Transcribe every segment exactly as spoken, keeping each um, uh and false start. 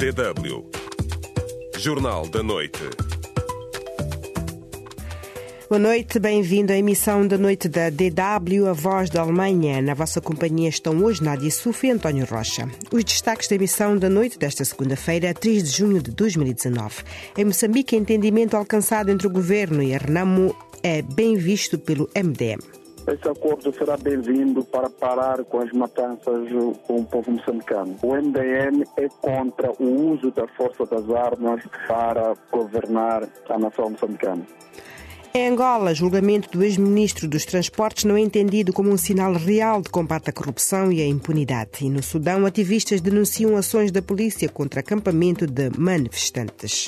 D W. Jornal da Noite. Boa noite, bem-vindo à emissão da noite da D W, a voz da Alemanha. Na vossa companhia estão hoje Nádia Sufi e António Rocha. Os destaques da emissão da noite desta segunda-feira, três de junho de dois mil e dezanove. Em Moçambique, o entendimento alcançado entre o governo e a Renamo é bem visto pelo M D M. Esse acordo será bem-vindo para parar com as matanças com o povo moçambicano. O M D M é contra o uso da força das armas para governar a nação moçambicana. Em Angola, julgamento do ex-ministro dos Transportes não é entendido como um sinal real de combate à corrupção e à impunidade. E no Sudão, ativistas denunciam ações da polícia contra acampamento de manifestantes.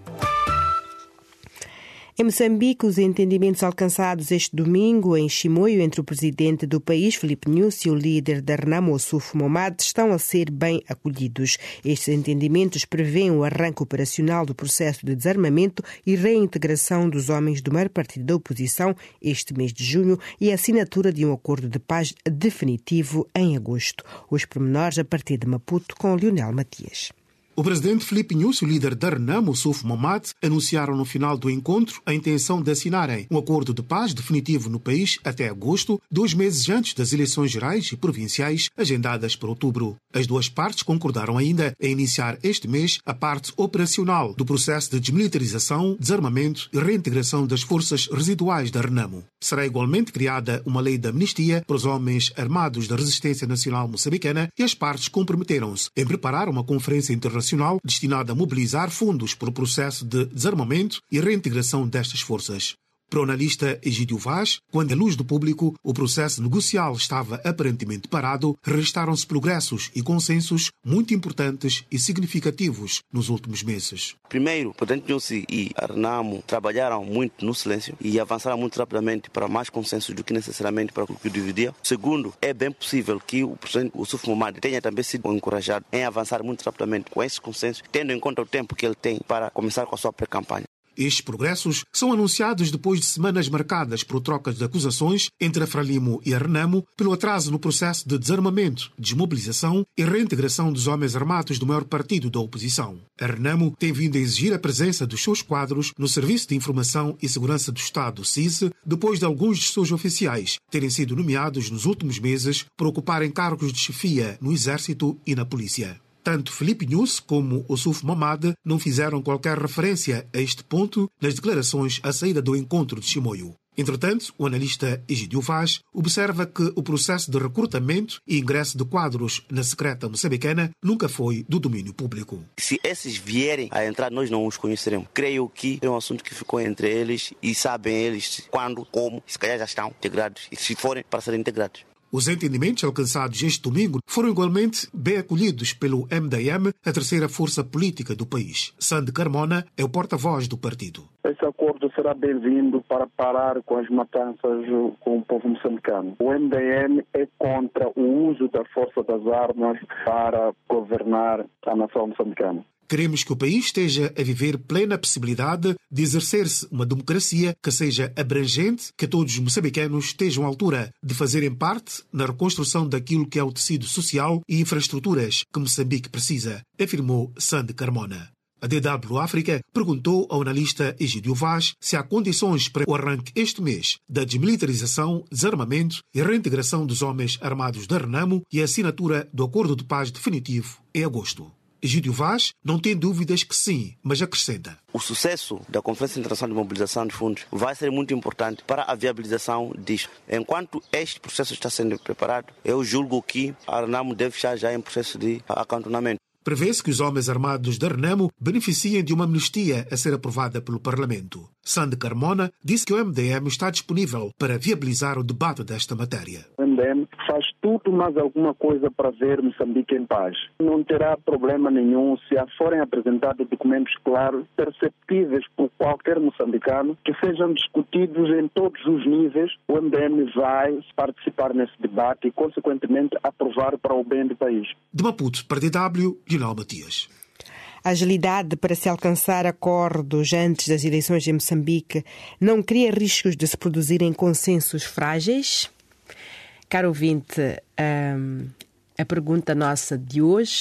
Em Moçambique, os entendimentos alcançados este domingo em Chimoio entre o presidente do país, Filipe Nyusi, e o líder da Renamo, Ossufo Momad, estão a ser bem acolhidos. Estes entendimentos prevêem o arranque operacional do processo de desarmamento e reintegração dos homens do maior partido da oposição este mês de junho e a assinatura de um acordo de paz definitivo em agosto. Os pormenores a partir de Maputo com Lionel Matias. O presidente Filipe Nyusi e o líder da Renamo, Ossufo Momad, anunciaram no final do encontro a intenção de assinarem um acordo de paz definitivo no país até agosto, dois meses antes das eleições gerais e provinciais agendadas para outubro. As duas partes concordaram ainda em iniciar este mês a parte operacional do processo de desmilitarização, desarmamento e reintegração das forças residuais da Renamo. Será igualmente criada uma lei de amnistia para os homens armados da Resistência Nacional Moçambicana e as partes comprometeram-se em preparar uma conferência internacional destinada a mobilizar fundos para o processo de desarmamento e reintegração destas forças. Para o analista Egídio Vaz, quando à luz do público o processo negocial estava aparentemente parado, registaram-se progressos e consensos muito importantes e significativos nos últimos meses. Primeiro, o presidente Nyusi e a Renamo trabalharam muito no silêncio e avançaram muito rapidamente para mais consensos do que necessariamente para o que dividia. Segundo, é bem possível que o presidente Ossufo Momad tenha também sido encorajado em avançar muito rapidamente com esses consensos, tendo em conta o tempo que ele tem para começar com a sua pré-campanha. Estes progressos são anunciados depois de semanas marcadas por trocas de acusações entre a Frelimo e a Renamo pelo atraso no processo de desarmamento, desmobilização e reintegração dos homens armados do maior partido da oposição. A Renamo tem vindo a exigir a presença dos seus quadros no Serviço de Informação e Segurança do Estado, S I S, depois de alguns de seus oficiais terem sido nomeados nos últimos meses para ocuparem cargos de chefia no Exército e na Polícia. Tanto Filipe Nyusi como Ossufo Momad não fizeram qualquer referência a este ponto nas declarações à saída do encontro de Chimoio. Entretanto, o analista Egídio Vaz observa que o processo de recrutamento e ingresso de quadros na secreta moçambicana nunca foi do domínio público. Se esses vierem a entrar, nós não os conheceremos. Creio que é um assunto que ficou entre eles e sabem eles quando, como, se calhar já estão integrados e se forem para serem integrados. Os entendimentos alcançados este domingo foram igualmente bem acolhidos pelo M D M, a terceira força política do país. Sande Carmona é o porta-voz do partido. Esse acordo será bem-vindo para parar com as matanças com o povo moçambicano. O M D M é contra o uso da força das armas para governar a nação moçambicana. Queremos que o país esteja a viver plena possibilidade de exercer-se uma democracia que seja abrangente, que todos os moçambicanos estejam à altura de fazerem parte na reconstrução daquilo que é o tecido social e infraestruturas que Moçambique precisa, afirmou Sande Carmona. A D W África perguntou ao analista Egídio Vaz se há condições para o arranque este mês da desmilitarização, desarmamento e reintegração dos homens armados da Renamo e a assinatura do acordo de paz definitivo em agosto. Egídio Vaz não tem dúvidas que sim, mas acrescenta. O sucesso da Conferência Internacional de Mobilização de Fundos vai ser muito importante para a viabilização disto. Enquanto este processo está sendo preparado, eu julgo que a Renamo deve estar já em processo de acantonamento. Prevê-se que os homens armados da Renamo beneficiem de uma amnistia a ser aprovada pelo Parlamento. Sande Carmona disse que o M D M está disponível para viabilizar o debate desta matéria. O M D M faz tudo mais alguma coisa para ver Moçambique em paz. Não terá problema nenhum se forem apresentados documentos claros, perceptíveis por qualquer moçambicano, que sejam discutidos em todos os níveis. O M D M vai participar nesse debate e, consequentemente, aprovar para o bem do país. De Maputo para D W, Lionel Matias. A agilidade para se alcançar acordos antes das eleições em Moçambique não cria riscos de se produzirem consensos frágeis? Caro ouvinte, a pergunta nossa de hoje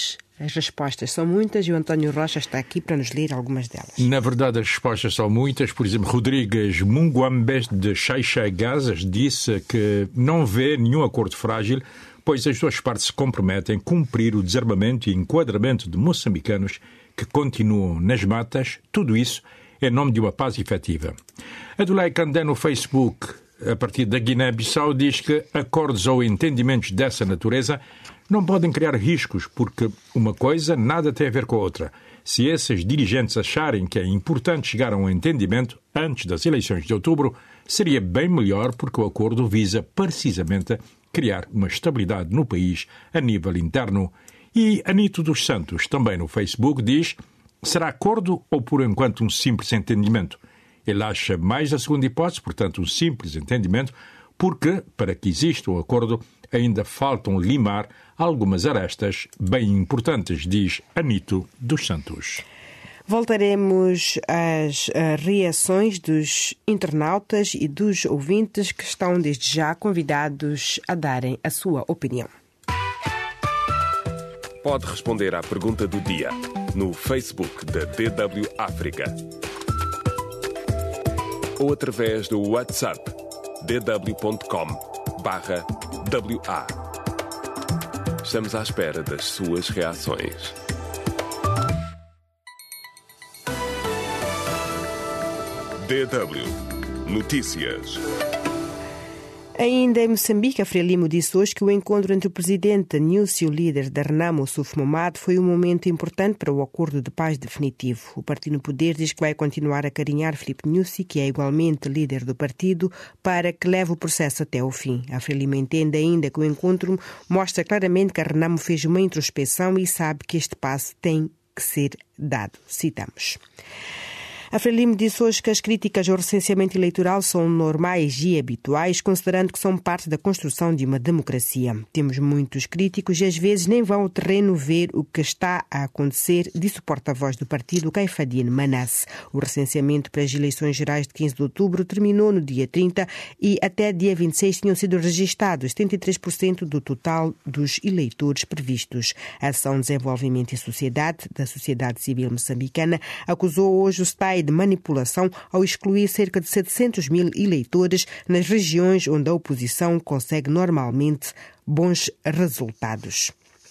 As respostas são muitas e o António Rocha está aqui para nos ler algumas delas. Na verdade, as respostas são muitas. Por exemplo, Rodrigues Munguambes de Xaixa Gazas disse que não vê nenhum acordo frágil, pois as duas partes se comprometem a cumprir o desarmamento e enquadramento de moçambicanos que continuam nas matas, tudo isso em nome de uma paz efetiva. Adulay Candé no Facebook, a partir da Guiné-Bissau, diz que acordos ou entendimentos dessa natureza não podem criar riscos, porque uma coisa nada tem a ver com a outra. Se esses dirigentes acharem que é importante chegar a um entendimento antes das eleições de outubro, seria bem melhor, porque o acordo visa precisamente criar uma estabilidade no país a nível interno. E Anito dos Santos, também no Facebook, diz: será acordo ou por enquanto um simples entendimento? Ele acha mais a segunda hipótese, portanto um simples entendimento, porque, para que exista um acordo, ainda faltam limar algumas arestas bem importantes, diz Anito dos Santos. Voltaremos às reações dos internautas e dos ouvintes que estão desde já convidados a darem a sua opinião. Pode responder à pergunta do dia no Facebook da D W África ou através do WhatsApp d w ponto com barra w a. Estamos à espera das suas reações. D W Notícias. Ainda em Moçambique, a Frelimo disse hoje que o encontro entre o presidente Nyusi e o líder da Renamo, Suf Momad, foi um momento importante para o acordo de paz definitivo. O partido no poder diz que vai continuar a carinhar Filipe Nyusi, que é igualmente líder do partido, para que leve o processo até ao fim. A Frelimo entende ainda que o encontro mostra claramente que a Renamo fez uma introspeção e sabe que este passo tem que ser dado. Citamos. A Frelimo disse hoje que as críticas ao recenseamento eleitoral são normais e habituais, considerando que são parte da construção de uma democracia. Temos muitos críticos e às vezes nem vão ao terreno ver o que está a acontecer, disse o porta-voz do partido, Caifadine Manasse. O recenseamento para as eleições gerais de quinze de outubro terminou no dia trinta e até dia vinte e seis tinham sido registados setenta e três por cento do total dos eleitores previstos. A Ação Desenvolvimento e Sociedade, da sociedade civil moçambicana, acusou hoje o S T A I de manipulação ao excluir cerca de setecentos mil eleitores nas regiões onde a oposição consegue normalmente bons resultados.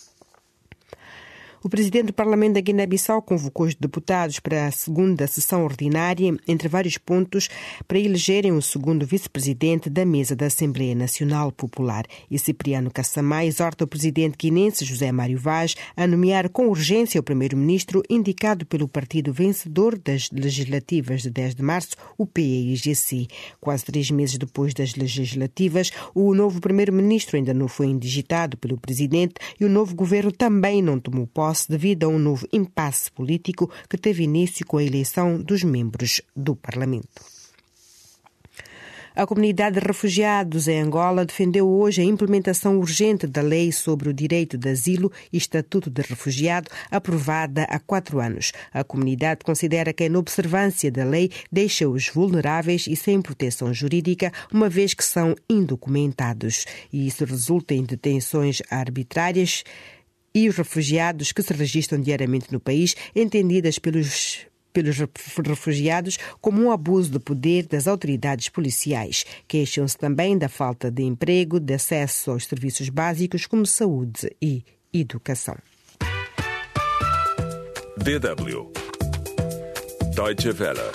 O presidente do Parlamento da Guiné-Bissau convocou os deputados para a segunda sessão ordinária, entre vários pontos, para elegerem o segundo vice-presidente da mesa da Assembleia Nacional Popular. E Cipriano Kassamá exorta o presidente guinense José Mário Vaz a nomear com urgência o primeiro-ministro indicado pelo partido vencedor das legislativas de dez de março, o P I G C. Quase três meses depois das legislativas, o novo primeiro-ministro ainda não foi indigitado pelo presidente e o novo governo também não tomou posse devido a um novo impasse político que teve início com a eleição dos membros do Parlamento. A comunidade de refugiados em Angola defendeu hoje a implementação urgente da lei sobre o direito de asilo e estatuto de refugiado, aprovada há quatro anos. A comunidade considera que a inobservância da lei deixa-os vulneráveis e sem proteção jurídica, uma vez que são indocumentados. E isso resulta em detenções arbitrárias e os refugiados que se registram diariamente no país, entendidas pelos, pelos refugiados como um abuso de poder das autoridades policiais. Queixam-se também da falta de emprego, de acesso aos serviços básicos como saúde e educação. D W Deutsche Welle.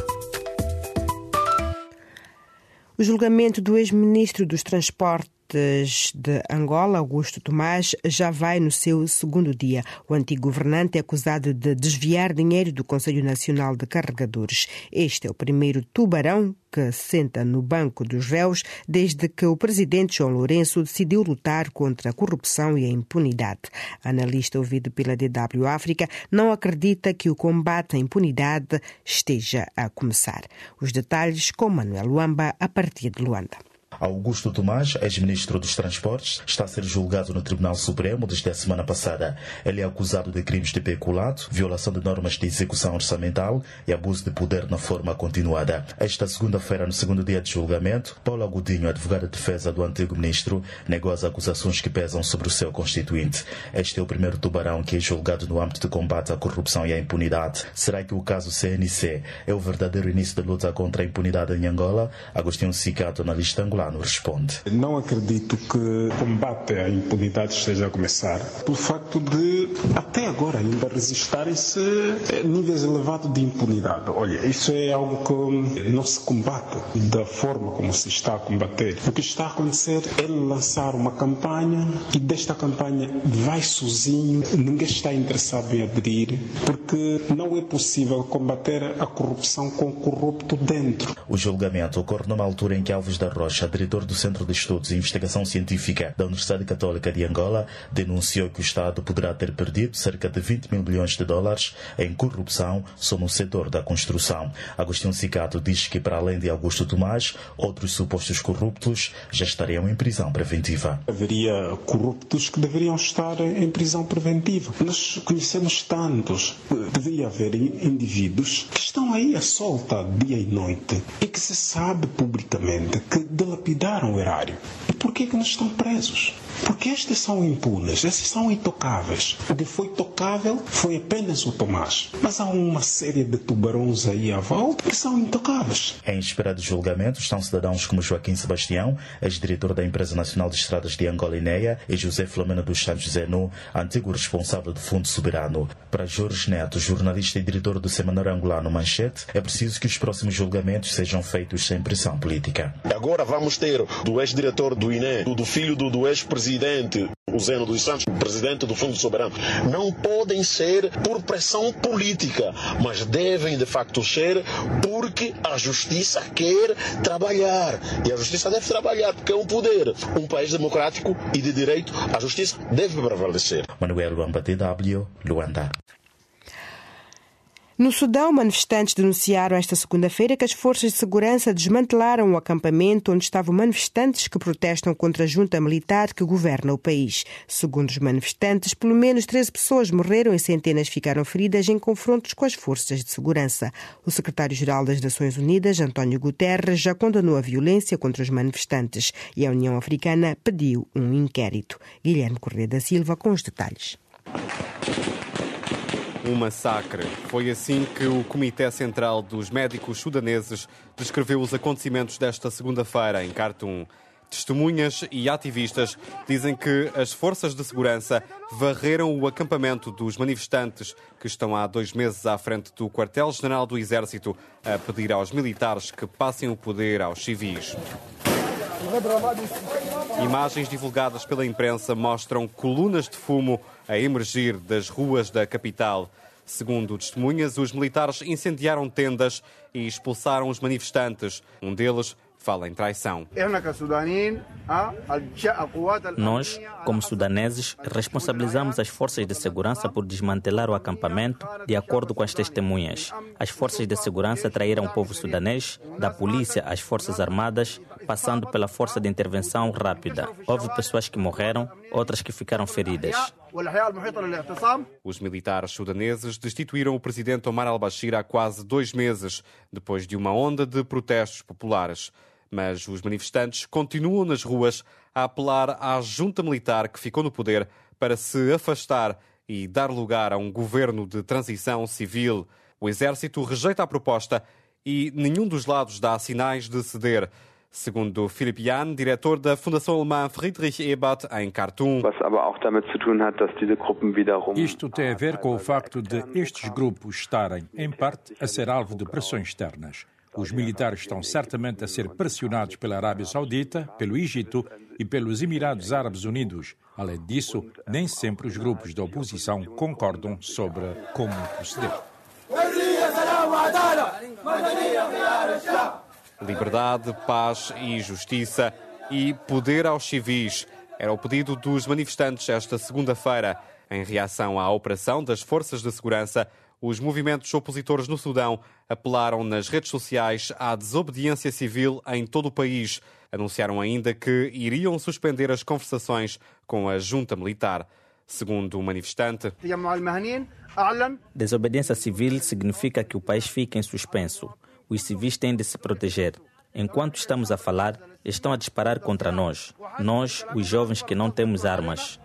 O julgamento do ex-ministro dos Transportes de Angola, Augusto Tomás, já vai no seu segundo dia. O antigo governante é acusado de desviar dinheiro do Conselho Nacional de Carregadores. Este é o primeiro tubarão que senta no banco dos réus desde que o presidente João Lourenço decidiu lutar contra a corrupção e a impunidade. A analista ouvido pela D W África não acredita que o combate à impunidade esteja a começar. Os detalhes com Manuel Luamba, a partir de Luanda. Augusto Tomás, ex-ministro dos Transportes, está a ser julgado no Tribunal Supremo desde a semana passada. Ele é acusado de crimes de peculato, violação de normas de execução orçamental e abuso de poder na forma continuada. Esta segunda-feira, no segundo dia de julgamento, Paula Godinho, advogada de defesa do antigo ministro, negou as acusações que pesam sobre o seu constituinte. Este é o primeiro tubarão que é julgado no âmbito de combate à corrupção e à impunidade. Será que o caso C N C é o verdadeiro início da luta contra a impunidade em Angola? Agostinho Cicato, analista angolano, responde. Não acredito que o combate à impunidade esteja a começar pelo facto de, até agora, ainda resistirem-se níveis elevados de impunidade. Olha, isso é algo que não se combate da forma como se está a combater. O que está a acontecer é lançar uma campanha e desta campanha vai sozinho, ninguém está interessado em aderir, porque não é possível combater a corrupção com corrupto dentro. O julgamento ocorre numa altura em que Alves da Rocha, diretor do Centro de Estudos e Investigação Científica da Universidade Católica de Angola, denunciou que o Estado poderá ter perdido cerca de vinte mil milhões de dólares em corrupção só no setor da construção. Agostinho Cicato diz que, para além de Augusto Tomás, outros supostos corruptos já estariam em prisão preventiva. Haveria corruptos que deveriam estar em prisão preventiva. Nós conhecemos tantos. Deveria haver indivíduos que estão aí à solta dia e noite e que se sabe publicamente que dilapidaram o erário. E por que que não estão presos? Porque estes são impunes, estes são intocáveis. O que foi tocável foi apenas o Tomás. Mas há uma série de tubarões aí à volta que são intocáveis. Em espera de julgamento estão cidadãos como Joaquim Sebastião, ex-diretor da Empresa Nacional de Estradas de Angola e Neia, e José Filomeno dos Santos Zenu, antigo responsável do Fundo Soberano. Para Jorge Neto, jornalista e diretor do semanário angolano Manchete, é preciso que os próximos julgamentos sejam feitos sem pressão política. Agora vamos ter do ex-diretor do I N E, do filho do, do ex-presidente, o Zeno dos Santos, presidente do Fundo Soberano. Não podem ser por pressão política, mas devem de facto ser porque a justiça quer trabalhar. E a justiça deve trabalhar porque é um poder. Um país democrático e de direito, a justiça deve prevalecer. Manuel Luamba, T W, Luanda. No Sudão, manifestantes denunciaram esta segunda-feira que as forças de segurança desmantelaram o acampamento onde estavam manifestantes que protestam contra a junta militar que governa o país. Segundo os manifestantes, pelo menos treze pessoas morreram e centenas ficaram feridas em confrontos com as forças de segurança. O secretário-geral das Nações Unidas, António Guterres, já condenou a violência contra os manifestantes e a União Africana pediu um inquérito. Guilherme Correia da Silva com os detalhes. Um massacre. Foi assim que o Comitê Central dos Médicos Sudaneses descreveu os acontecimentos desta segunda-feira em Khartoum. Testemunhas e ativistas dizem que as forças de segurança varreram o acampamento dos manifestantes que estão há dois meses à frente do quartel-general do Exército a pedir aos militares que passem o poder aos civis. Imagens divulgadas pela imprensa mostram colunas de fumo a emergir das ruas da capital. Segundo testemunhas, os militares incendiaram tendas e expulsaram os manifestantes. Um deles fala em traição. Nós, como sudaneses, responsabilizamos as forças de segurança por desmantelar o acampamento de acordo com as testemunhas. As forças de segurança traíram o povo sudanês, da polícia às forças armadas, passando pela força de intervenção rápida. Houve pessoas que morreram, outras que ficaram feridas. Os militares sudaneses destituíram o presidente Omar al-Bashir há quase dois meses, depois de uma onda de protestos populares. Mas os manifestantes continuam nas ruas a apelar à junta militar que ficou no poder para se afastar e dar lugar a um governo de transição civil. O exército rejeita a proposta e nenhum dos lados dá sinais de ceder. Segundo Philipp Jahn, diretor da Fundação Alemã Friedrich Ebert em Khartoum. Isto tem a ver com o facto de estes grupos estarem, em parte, a ser alvo de pressões externas. Os militares estão certamente a ser pressionados pela Arábia Saudita, pelo Egito e pelos Emirados Árabes Unidos. Além disso, nem sempre os grupos da oposição concordam sobre como proceder. Liberdade, paz e justiça e poder aos civis. Era o pedido dos manifestantes esta segunda-feira. Em reação à operação das forças de segurança, os movimentos opositores no Sudão apelaram nas redes sociais à desobediência civil em todo o país. Anunciaram ainda que iriam suspender as conversações com a junta militar. Segundo o manifestante, desobediência civil significa que o país fica em suspenso. Os civis têm de se proteger. Enquanto estamos a falar, estão a disparar contra nós. Nós, os jovens que não temos armas.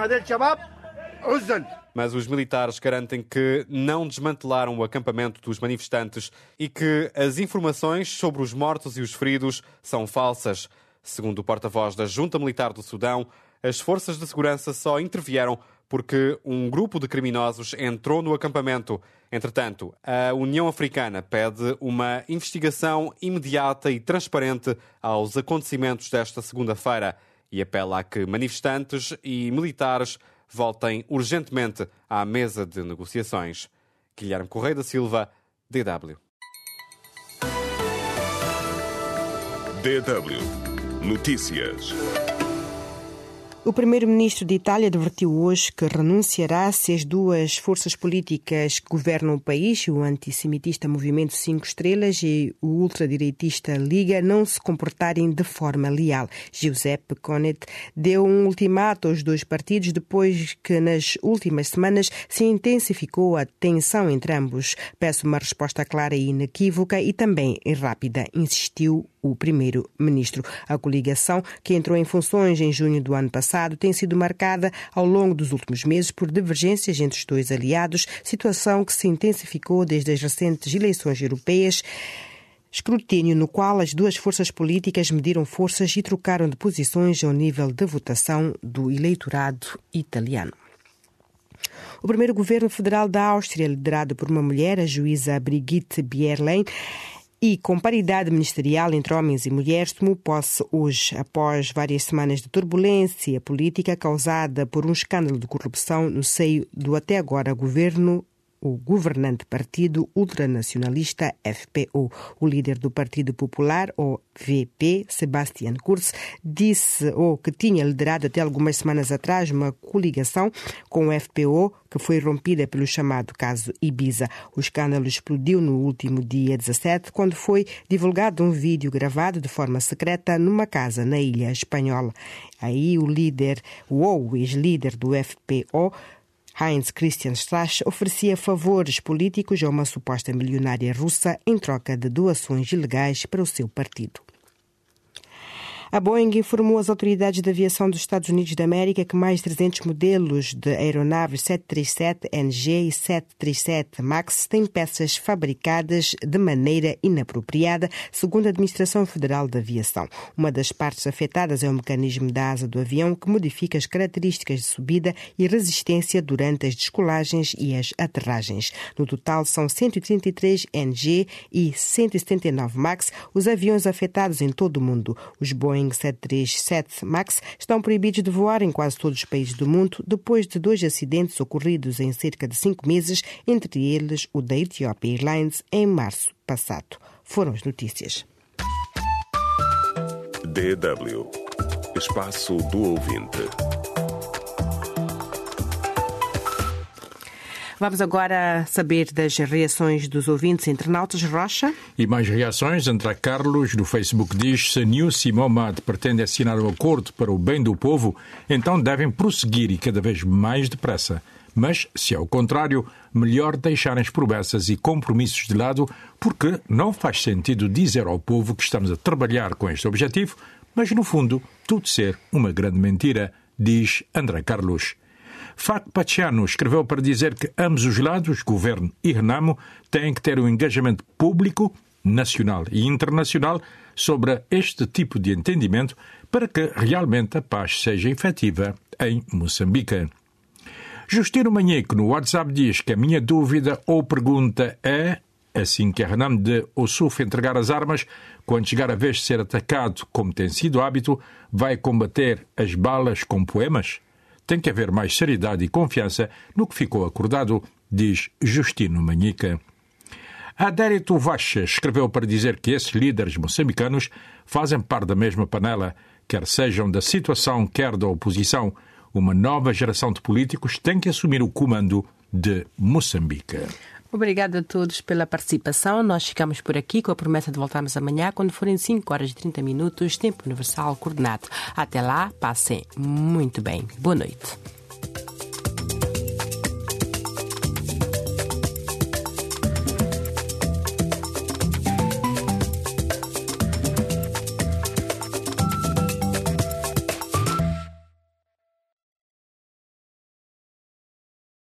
Mas os militares garantem que não desmantelaram o acampamento dos manifestantes e que as informações sobre os mortos e os feridos são falsas. Segundo o porta-voz da Junta Militar do Sudão, as forças de segurança só intervieram porque um grupo de criminosos entrou no acampamento. Entretanto, a União Africana pede uma investigação imediata e transparente aos acontecimentos desta segunda-feira e apela a que manifestantes e militares voltem urgentemente à mesa de negociações. Guilherme Correia da Silva, D W. D W Notícias. O primeiro-ministro de Itália advertiu hoje que renunciará se as duas forças políticas que governam o país, o antissemitista Movimento Cinco Estrelas e o ultradireitista Liga, não se comportarem de forma leal. Giuseppe Conte deu um ultimato aos dois partidos depois que nas últimas semanas se intensificou a tensão entre ambos. Peço uma resposta clara e inequívoca e também rápida, insistiu o primeiro-ministro. A coligação, que entrou em funções em junho do ano passado, tem sido marcada ao longo dos últimos meses por divergências entre os dois aliados, situação que se intensificou desde as recentes eleições europeias, escrutínio no qual as duas forças políticas mediram forças e trocaram de posições ao nível de votação do eleitorado italiano. O primeiro governo federal da Áustria, liderado por uma mulher, a juíza Brigitte Bierlein, e com paridade ministerial entre homens e mulheres, tomou posse hoje, após várias semanas de turbulência política causada por um escândalo de corrupção no seio do até agora governo, o governante partido ultranacionalista F P O. O líder do Partido Popular, o V P, Sebastian Kurz, disse ou que tinha liderado até algumas semanas atrás uma coligação com o F P O, que foi rompida pelo chamado caso Ibiza. O escândalo explodiu no último dia dezassete, quando foi divulgado um vídeo gravado de forma secreta numa casa na ilha espanhola. Aí o líder, o ex-líder do F P O, Heinz Christian Strache, oferecia favores políticos a uma suposta milionária russa em troca de doações ilegais para o seu partido. A Boeing informou as autoridades de aviação dos Estados Unidos da América que mais de trezentos modelos de aeronaves sete trinta e sete N G e sete trinta e sete MAX têm peças fabricadas de maneira inapropriada, segundo a Administração Federal de Aviação. Uma das partes afetadas é o mecanismo da asa do avião, que modifica as características de subida e resistência durante as descolagens e as aterragens. No total, são cento e trinta e três N G e cento e setenta e nove MAX os aviões afetados em todo o mundo. Os Boeing sete trinta e sete MAX estão proibidos de voar em quase todos os países do mundo depois de dois acidentes ocorridos em cerca de cinco meses, entre eles o da Ethiopia Airlines em março passado. Foram as notícias. D W. Espaço do ouvinte. Vamos agora saber das reações dos ouvintes internautas. Rocha. E mais reações. André Carlos, do Facebook, diz: se Nussi Mohamed pretende assinar um acordo para o bem do povo, então devem prosseguir e cada vez mais depressa. Mas, se ao contrário, melhor deixarem as promessas e compromissos de lado, porque não faz sentido dizer ao povo que estamos a trabalhar com este objetivo, mas, no fundo, tudo ser uma grande mentira, diz André Carlos. Fac Paciano escreveu para dizer que ambos os lados, governo e Renamo, têm que ter um engajamento público, nacional e internacional sobre este tipo de entendimento para que realmente a paz seja efetiva em Moçambique. Justino Manheco no WhatsApp diz que a minha dúvida ou pergunta é, assim que a Renamo de Ossuf entregar as armas, quando chegar a vez de ser atacado, como tem sido hábito, vai combater as balas com poemas? Tem que haver mais seriedade e confiança no que ficou acordado, diz Justino Manhica. Adérito Vacha escreveu para dizer que esses líderes moçambicanos fazem parte da mesma panela, quer sejam da situação, quer da oposição. Uma nova geração de políticos tem que assumir o comando de Moçambique. Obrigada a todos pela participação. Nós ficamos por aqui com a promessa de voltarmos amanhã quando forem cinco horas e trinta minutos, tempo universal coordenado. Até lá, passem muito bem. Boa noite.